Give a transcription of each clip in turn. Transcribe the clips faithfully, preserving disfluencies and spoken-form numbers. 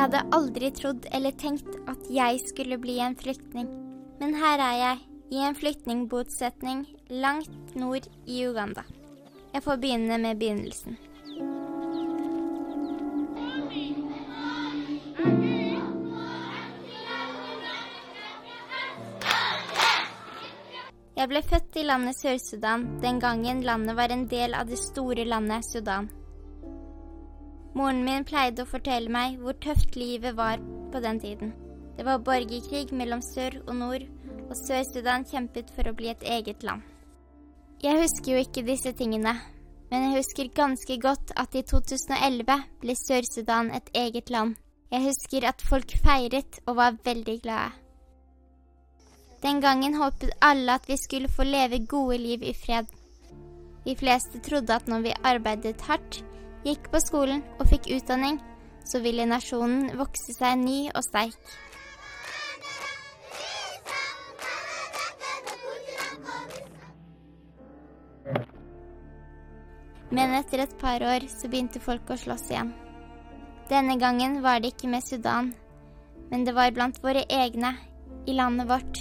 hadde aldri trodd eller tenkt at jeg skulle bli en flyktning. Men her er jeg, i en flyktningbosetning langt nord i Uganda. Jeg får begynne med begynnelsen. Jeg ble født i landet Sør-Sudan, den gangen landet var en del av det store landet Sudan. Moren min pleide å fortelle meg hvor tøft livet var på den tiden. Det var borgerkrig mellom sør og nord, og Sør-Sudan kjempet for å bli et eget land. Jeg husker jo ikke disse tingene, men jeg husker ganske godt at i to tusen og elleve ble Sør-Sudan et eget land. Jeg husker at folk feiret og var veldig glade. Den gangen håpet alle at vi skulle få leve gode liv i fred. De fleste trodde at når vi arbeidet hardt, gikk på skolen og fikk utdanning, så ville nasjonen vokse seg ny og sterk. Men etter et par år så begynte folk å slåss igjen. Denne gangen var det ikke med Sudan, men det var blant våre egne i landet vårt.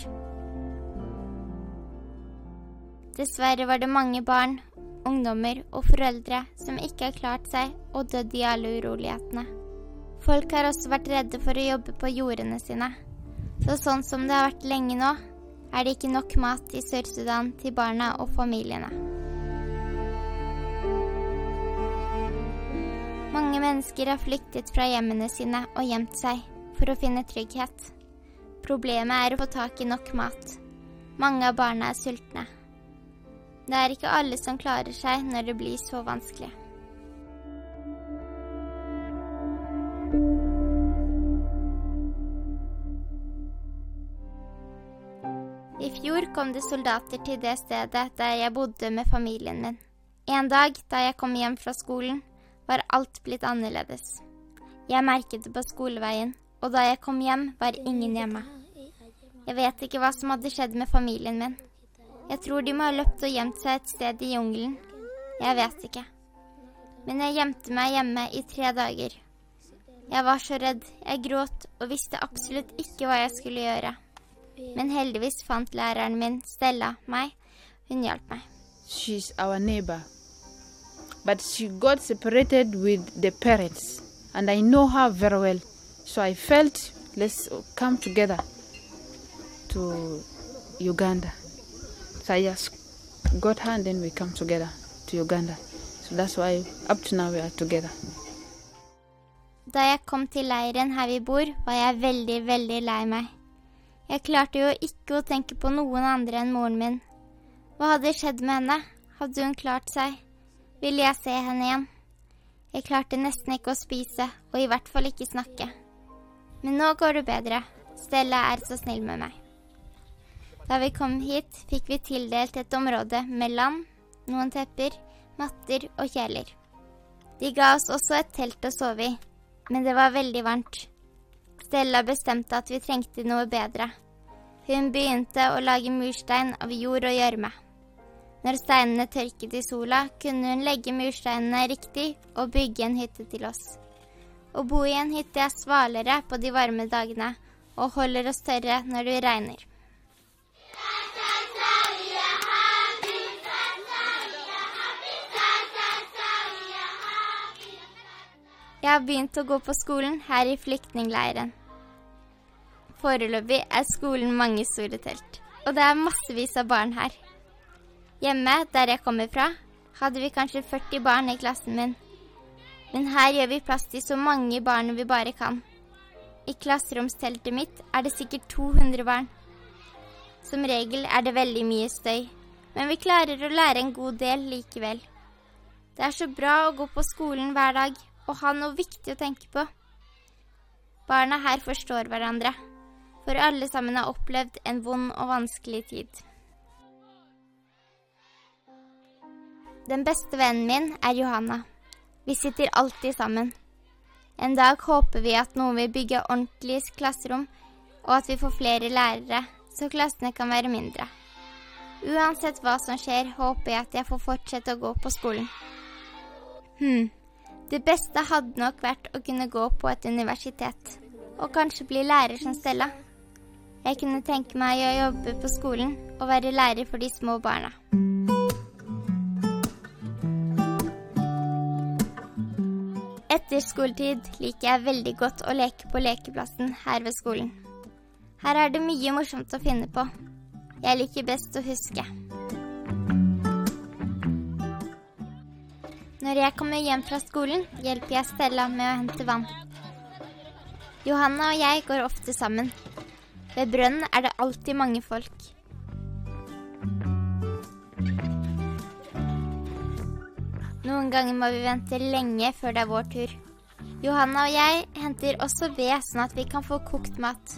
Dessverre var det mange barn, ungdommer og foreldre som ikke har klart seg og dødd i alle urolighetene. Folk har også vært redde for å jobbe på jordene sine. Så sånn som det har vært lenge nå, er det ikke nok mat i Sør-Sudan til barna og familiene. Mange mennesker har flyktet fra hjemmene sine og gjemt seg for å finne trygghet. Problemet er å få tak i nok mat. Mange av barna er sultne. Det er ikke alle som klarer seg når det blir så vanskelig. I fjor kom det soldater til det stedet der jeg bodde med familien min. En dag da jeg kom hjem fra skolen, var alt blitt annerledes. Jeg merket det på skoleveien, og da jeg kom hjem var ingen hjemme. Jeg vet ikke hva som hadde skjedd med familien min. Jeg tror de må ha løpt og gjemt seg et sted i jungelen. Jeg vet ikke. Men jeg gjemte meg hjemme i tre dager. Jeg var så redd, jeg gråt og visste absolutt ikke hva jeg skulle gjøre. Men heldigvis fant læreren min, Stella, meg. Hun hjalp meg. She's our neighbor. But she got separated with the parents. And I know her very well. So I felt, let's come together to Uganda. So I just got her and then we come together to Uganda. So that's why up to now we are together. Da jeg kom til leiren her vi bor, var jeg veldig, veldig lei meg. Jeg klarte jo ikke å tenke på noen andre enn moren min. Hva hadde skjedd med henne? Hadde hun klart seg? Ville jeg se henne igjen? Jeg klarte nesten ikke å spise, og i hvert fall ikke snakke. Men nå går det bedre. Stella er så snill med meg. Da vi kom hit, fikk vi tildelt et område med land, noen tepper, matter og kjeler. De ga oss også et telt å sove i, men det var veldig varmt. Stella bestemte at vi trengte noe bedre. Hun begynte å lage murstein av jord og gjørme. Når steinene tørket i sola, kunne hun legge mursteinene riktig og bygge en hytte til oss. Å bo i en hytte er svalere på de varme dagene, og holder oss tørre når det regner. Jeg har begynt å gå på skolen her i flyktningleiren. Foreløpig er skolen mange store telt, og det er massevis av barn her. Hjemme, der jeg kommer fra, hadde vi kanskje førti barn i klassen min. Men her gjør vi plass til så mange barn vi bare kan. I klasseromsteltet mitt er det sikkert to hundre barn. Som regel er det veldig mye støy, men vi klarer å lære en god del likevel. Det er så bra å gå på skolen hver dag, og ha noe viktig å tenke på. Barna her forstår hverandre, for alle sammen har opplevd en vond og vanskelig tid. Den beste vennen min er Johanna. Vi sitter alltid sammen. En dag håper vi at noen vil bygge ordentlige klasserom, og at vi får flere lærere, så klassene kan være mindre. Uansett hva som skjer, håper jeg at jeg får fortsette å gå på skolen. Hm, Det beste hadde nok vært å kunne gå på et universitet, og kanskje bli lærer som Stella. Jeg kunne tenke meg å jobbe på skolen og være lærer for de små barna. Etter skoletid liker jeg veldig godt å leke på lekeplassen her ved skolen. Her er det mye morsomt å finne på. Jeg liker best å huske. Når jeg kommer hjem fra skolen, hjelper jeg Stella med å hente vann. Johanna og jeg går ofte sammen. Ved brønnen er det alltid mange folk. Noen ganger må vi vente lenge før det er vår tur. Johanna og jeg henter også ved sånn at vi kan få kokt mat.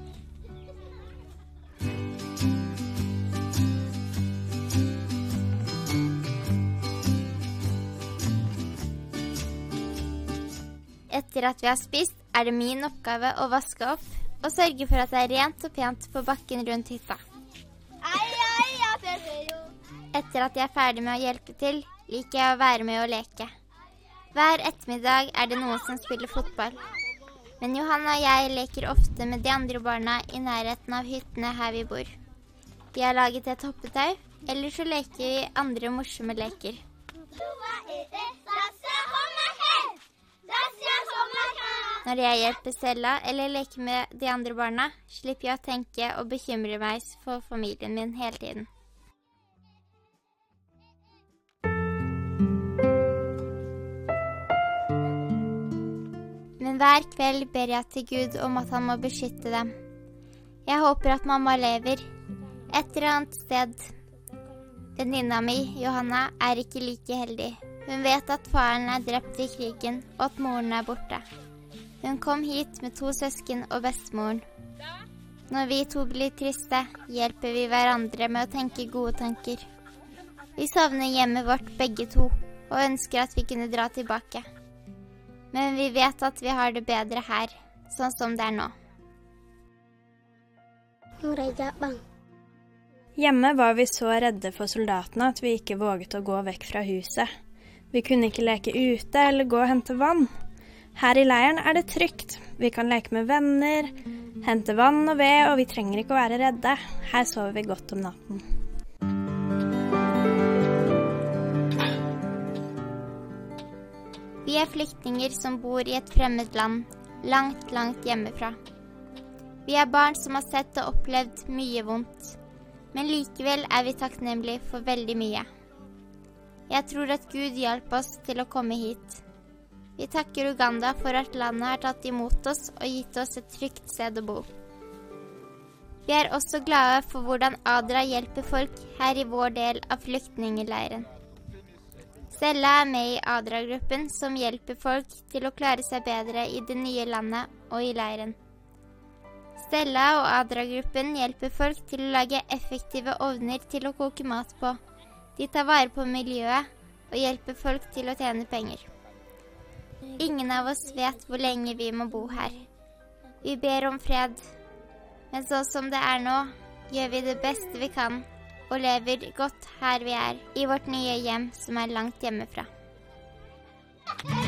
Etter at vi har spist, er det min oppgave å vaske opp og sørge for at det er rent og pent på bakken rundt hytta. Etter at jeg er ferdig med å hjelpe til, liker jeg å være med og leke. Hver ettermiddag er det noen som spiller fotball. Men Johanna og jeg leker ofte med de andre barna i nærheten av hyttene her vi bor. Vi har laget et hoppetau, eller så leker vi andre morsomme leker. Når jeg hjelper Stella eller leker med de andre barna, slipper jeg å tenke og bekymre meg for familien min hele tiden. Men hver kveld ber jeg til Gud om at han må beskytte dem. Jeg håper at mamma lever et eller annet sted. Venninna mi, Johanna, er ikke like heldig. Hun vet at faren er drept i krigen, og at moren er borte. Hun kom hit med to søsken og bestemoren. Når vi to blir triste, hjelper vi hverandre med å tenke gode tanker. Vi savner hjemmet vårt begge to, og ønsker at vi kunne dra tilbake. Men vi vet at vi har det bedre her, sånn som det er nå. Hjemme var vi så redde for soldatene at vi ikke våget å gå vekk fra huset. Vi kunne ikke leke ute eller gå og hente vann. Her i leiren er det trygt. Vi kan leke med venner, hente vann og ved, og vi trenger ikke å være redde. Her sover vi godt om natten. Vi er flyktninger som bor i et fremmed land, langt, langt hjemmefra. Vi er barn som har sett og opplevd mye vondt, men likevel er vi takknemlige for veldig mye. Jeg tror at Gud hjalp oss til å komme hit. Vi takker Uganda for at landet har tatt imot oss og gitt oss et trygt sted å bo. Vi er også glade for hvordan Adra hjelper folk her i vår del av flyktningeleiren. Stella er med i Adra-gruppen som hjelper folk til å klare seg bedre i det nye landet og i leiren. Stella og Adra-gruppen hjelper folk til å lage effektive ovner til å koke mat på. De tar vare på miljøet og hjelper folk til å tjene penger. Ingen av oss vet hvor lenge vi må bo her. Vi ber om fred, men sånn som det er nå, gjør vi det beste vi kan og lever godt her vi er, i vårt nye hjem som er langt hjemmefra.